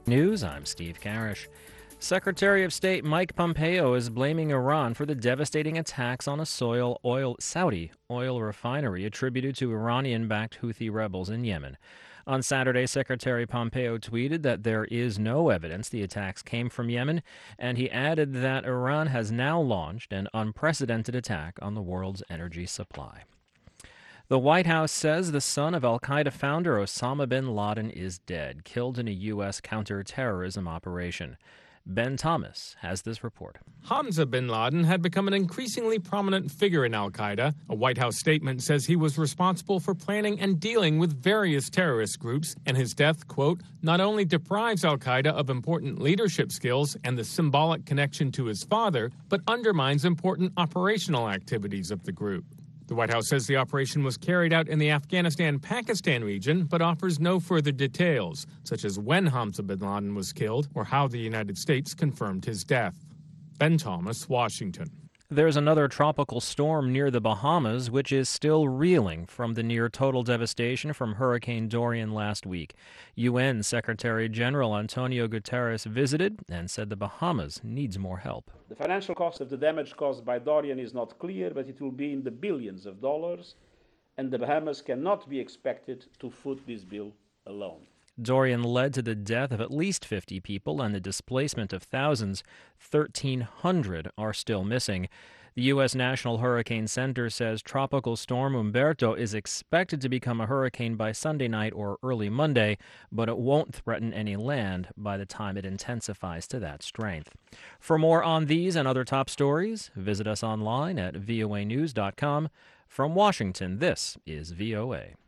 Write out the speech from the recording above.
News, I'm Steve Karish. Secretary of State Mike Pompeo is blaming Iran for the devastating attacks on a Saudi oil refinery attributed to Iranian-backed Houthi rebels in Yemen. On Saturday, Secretary Pompeo tweeted that there is no evidence the attacks came from Yemen, and he added that Iran has now launched an unprecedented attack on the world's energy supply. The White House says the son of al-Qaeda founder Osama bin Laden is dead, killed in a U.S. counterterrorism operation. Ben Thomas has this report. Hamza bin Laden had become an increasingly prominent figure in al-Qaeda. A White House statement says he was responsible for planning and dealing with various terrorist groups, and his death, quote, not only deprives al-Qaeda of important leadership skills and the symbolic connection to his father, but undermines important operational activities of the group. The White House says the operation was carried out in the Afghanistan-Pakistan region, but offers no further details, such as when Hamza bin Laden was killed or how the United States confirmed his death. Ben Thomas, Washington. There's another tropical storm near the Bahamas, which is still reeling from the near-total devastation from Hurricane Dorian last week. UN Secretary General Antonio Guterres visited and said the Bahamas needs more help. The financial cost of the damage caused by Dorian is not clear, but it will be in the billions of dollars, and the Bahamas cannot be expected to foot this bill alone. Dorian led to the death of at least 50 people and the displacement of thousands. 1,300 are still missing. The U.S. National Hurricane Center says Tropical Storm Umberto is expected to become a hurricane by Sunday night or early Monday, but it won't threaten any land by the time it intensifies to that strength. For more on these and other top stories, visit us online at voanews.com. From Washington, this is VOA.